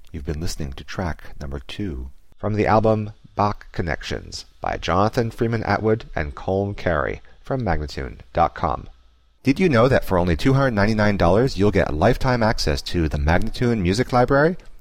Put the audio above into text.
You've been listening to track number 2 from the album Bach Connections by Jonathan Freeman Atwood and Colm Carey from Magnatune.com. Did you know that for only $299 you'll get lifetime access to the Magnatune Music Library?